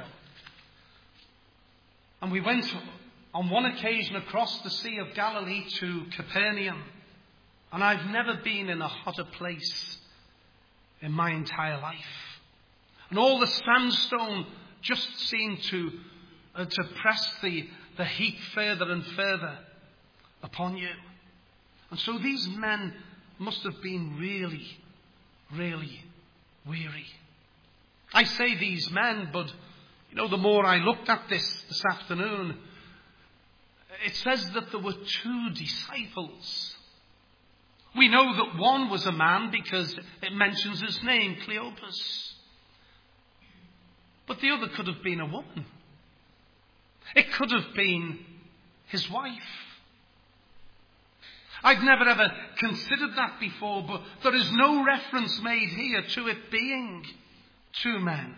And we went on one occasion across the Sea of Galilee to Capernaum. And I've never been in a hotter place in my entire life. And all the sandstone just seemed to press the heat further and further upon you. And so these men must have been really, really weary. I say these men, but the more I looked at this afternoon, it says that there were 2 disciples We know that one was a man because it mentions his name, Cleopas. But the other could have been a woman. It could have been his wife. I'd never ever considered that before, but there is no reference made here to it being two men.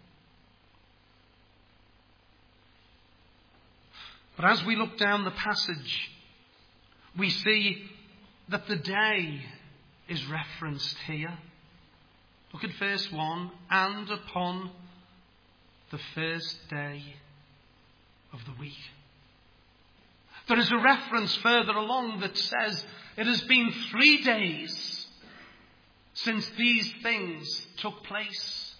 But as we look down the passage, we see that the day is referenced here. Look at verse 1. And upon the first day of the week. There is a reference further along that says it has been 3 days since these things took place.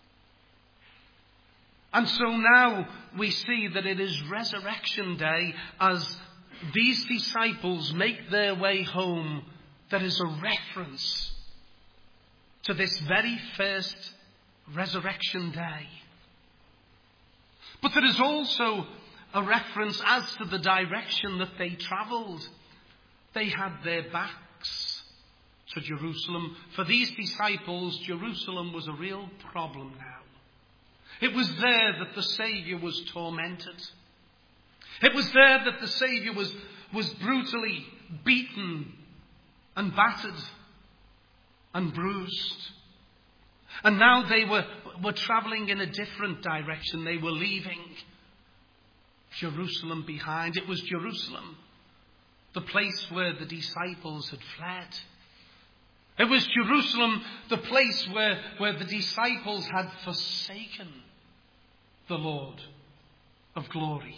And so now we see that it is Resurrection Day as these disciples make their way home. There is a reference to this very first Resurrection Day. But there is also a reference as to the direction that they travelled. They had their backs to Jerusalem. For these disciples, Jerusalem was a real problem now. It was there that the Saviour was tormented. It was there that the Saviour was brutally beaten and battered and bruised. And now they were travelling in a different direction. They were leaving Jerusalem behind. It was Jerusalem, the place where the disciples had fled. It was Jerusalem, the place where the disciples had forsaken the Lord of glory.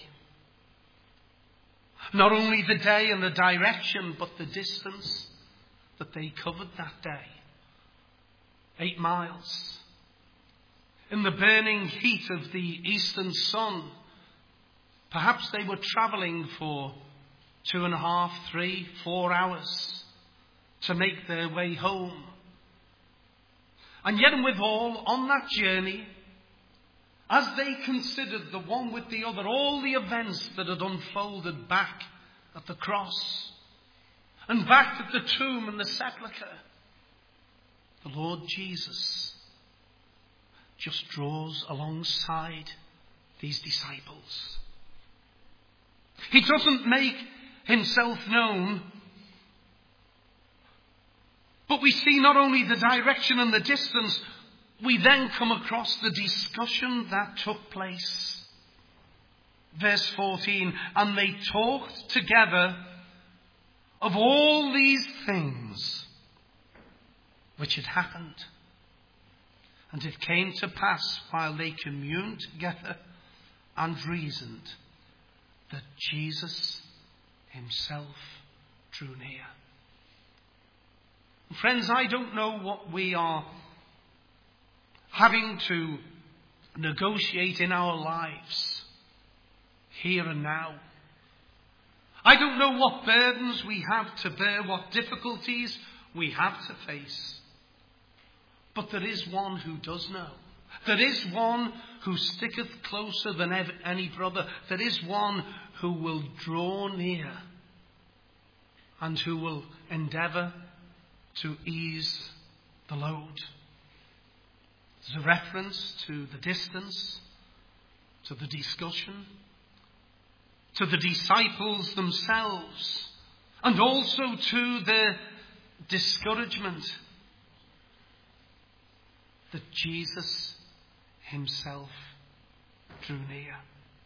Not only the day and the direction, but the distance that they covered that day. 8 miles. In the burning heat of the eastern sun, perhaps they were travelling for 2.5, 3, 4 hours to make their way home. And yet and withal, on that journey, as they considered the one with the other, all the events that had unfolded back at the cross and back at the tomb and the sepulchre, the Lord Jesus just draws alongside these disciples. He doesn't make himself known, but we see not only the direction and the distance, we then come across the discussion that took place. Verse 14, and they talked together of all these things which had happened. And it came to pass while they communed together and reasoned that Jesus himself drew near. Friends, I don't know what we are having to negotiate in our lives here and now. I don't know what burdens we have to bear, what difficulties we have to face. But there is one who does know. There is one who sticketh closer than any brother. There is one who will draw near and who will endeavour to ease the load. There's a reference to the distance, to the discussion, to the disciples themselves, and also to their discouragement that Jesus himself drew near.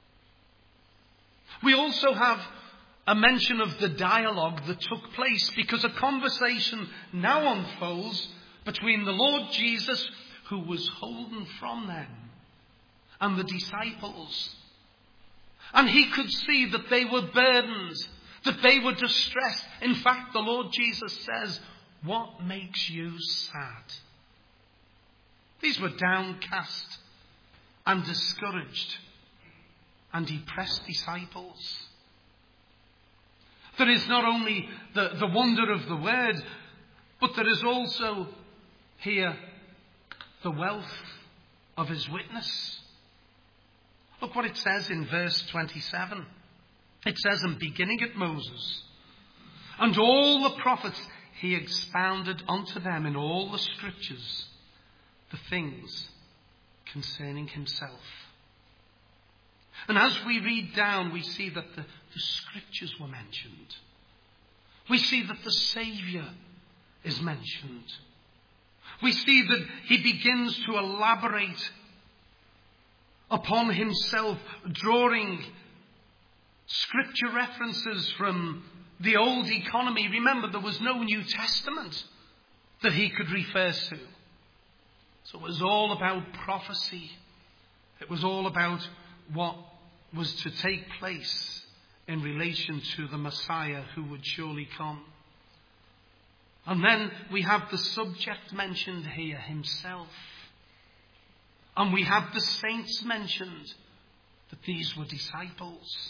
We also have a mention of the dialogue that took place, because a conversation now unfolds between the Lord Jesus, who was holden from them, and the disciples. And he could see that they were burdened, that they were distressed. In fact, the Lord Jesus says, "What makes you sad?" These were downcast and discouraged and depressed disciples. There is not only the wonder of the word, but there is also here the wealth of his witness. Look what it says in verse 27. It says, and beginning at Moses and all the prophets, he expounded unto them in all the scriptures the things concerning himself. And as we read down, we see that the scriptures were mentioned. We see that the Saviour is mentioned. We see that he begins to elaborate upon himself, drawing scripture references from the old economy. Remember, there was no New Testament that he could refer to. So it was all about prophecy. It was all about what was to take place in relation to the Messiah who would surely come. And then we have the subject mentioned here, himself. And we have the saints mentioned, that these were disciples.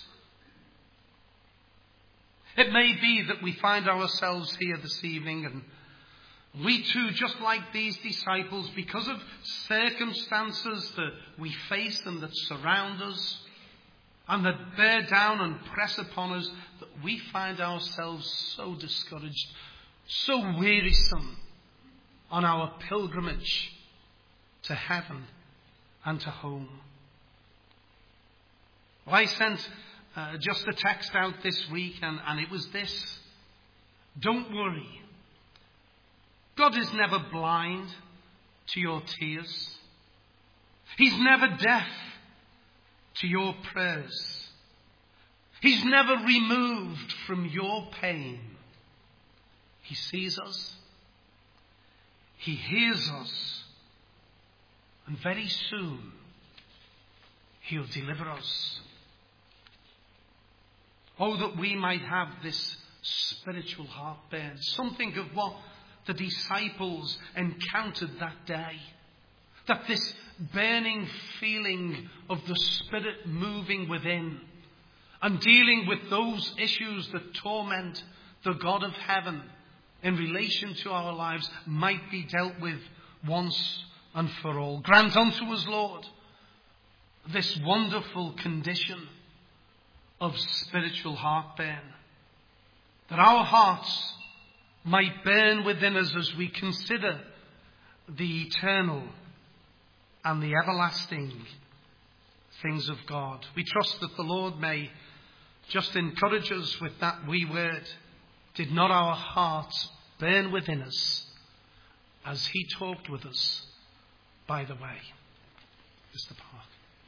It may be that we find ourselves here this evening, and we too, just like these disciples, because of circumstances that we face and that surround us, and that bear down and press upon us, that we find ourselves so discouraged, so wearisome on our pilgrimage to heaven and to home. Well, I sent just a text out this week, and it was this: don't worry. God is never blind to your tears. He's never deaf to your prayers. He's never removed from your pain. He sees us. He hears us. And very soon, he'll deliver us. Oh, that we might have this spiritual heartburn. Something of what the disciples encountered that day. That this burning feeling of the Spirit moving within and dealing with those issues that torment the God of heaven in relation to our lives might be dealt with once and for all. Grant unto us, Lord, this wonderful condition of spiritual heartburn, that our hearts might burn within us as we consider the eternal and the everlasting things of God. We trust that the Lord may just encourage us with that wee word. Did not our hearts burn within us as he talked with us by the way? Mr. Park.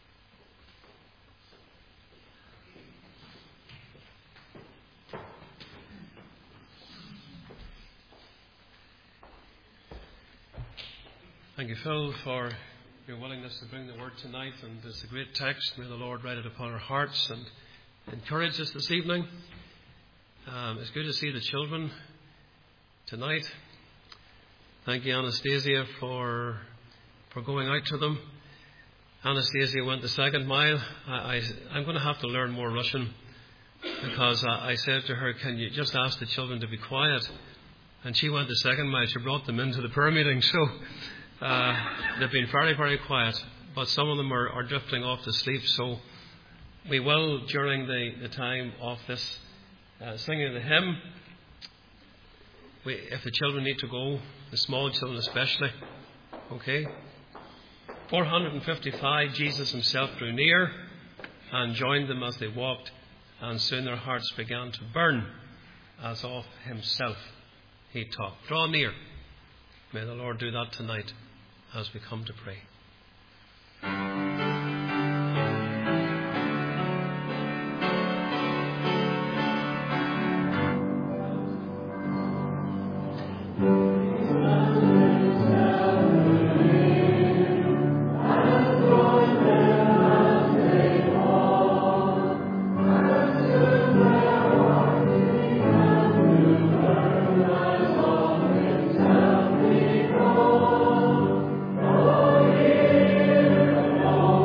Thank you, Phil, for your willingness to bring the word tonight. And it's a great text. May the Lord write it upon our hearts and encourage us this evening. It's good to see the children tonight. Thank you, Anastasia, for going out to them. Anastasia went the second mile. I'm going to have to learn more Russian, because I said to her, can you just ask the children to be quiet? And she went the second mile. She brought them into the prayer meeting. So they've been very, very quiet. But some of them are drifting off to sleep. So we will, during the time of this singing the hymn, if the children need to go, the small children especially, okay. 455, Jesus himself drew near and joined them as they walked, and soon their hearts began to burn as of himself he talked. Draw near. May the Lord do that tonight as we come to pray. Oh,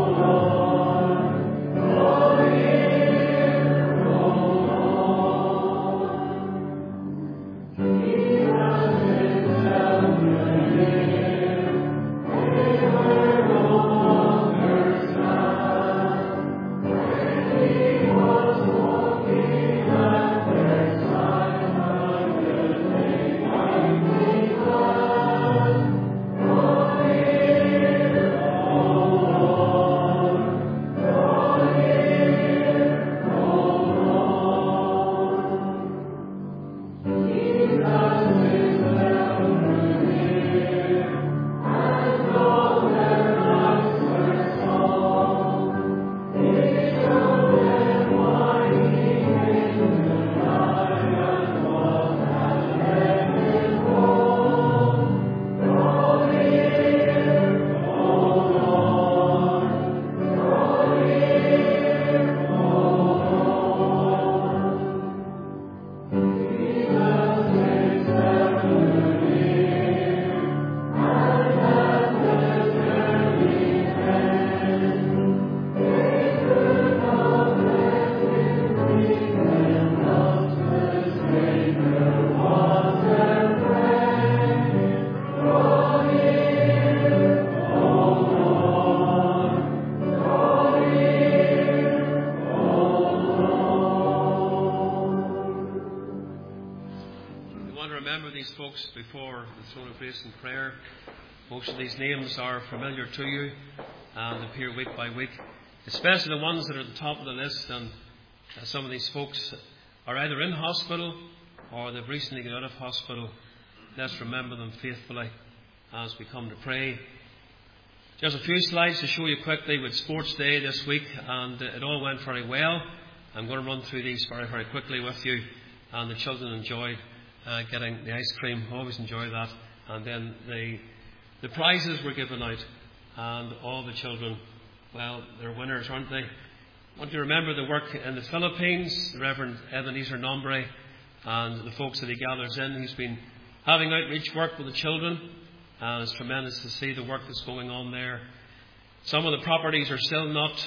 before the throne of grace in prayer. Most of these names are familiar to you and appear week by week, especially the ones that are at the top of the list. And some of these folks are either in hospital or they've recently got out of hospital. Let's remember them faithfully as we come to pray. Just a few slides to show you quickly with Sports Day this week, and it all went very well. I'm going to run through these very, very quickly with you. And the children enjoyed getting the ice cream. Always enjoy that. And then the prizes were given out, and all the children, well, they're winners, aren't they? I want you to remember the work in the Philippines, the Reverend Ebenezer Nombre and the folks that he gathers in. He's been having outreach work with the children, and it's tremendous to see the work that's going on there. Some of the properties are still not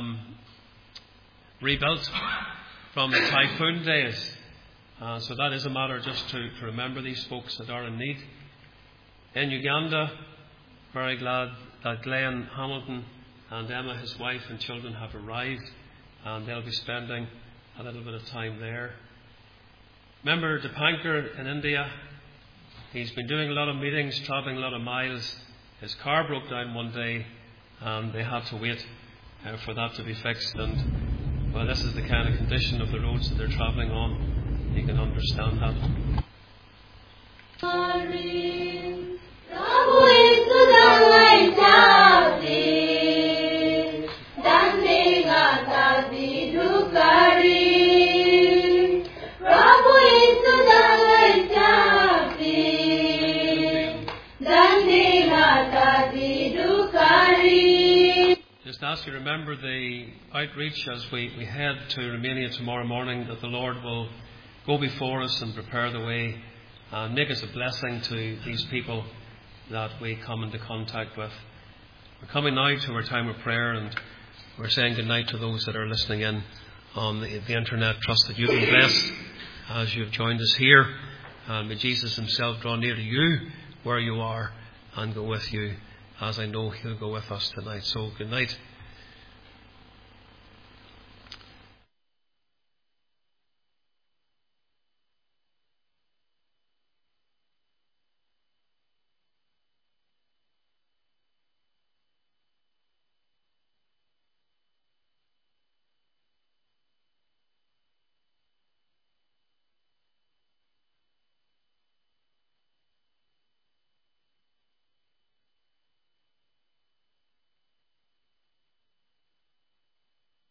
rebuilt from the typhoon days. So that is a matter just to remember these folks that are in need. In Uganda, very glad that Glenn Hamilton and Emma, his wife, and children have arrived, and they'll be spending a little bit of time there. Remember Dipankar in India? He's been doing a lot of meetings, travelling a lot of miles. His car broke down one day, and they had to wait for that to be fixed. And well, this is the kind of condition of the roads that they're travelling on. You can understand that. Just ask you to remember the outreach as we head to Romania tomorrow morning, that the Lord will go before us and prepare the way and make us a blessing to these people that we come into contact with. We're coming now to our time of prayer, and we're saying goodnight to those that are listening in on the internet. Trust that you've been blessed as you've joined us here. And may Jesus himself draw near to you where you are and go with you, as I know he'll go with us tonight. So good night.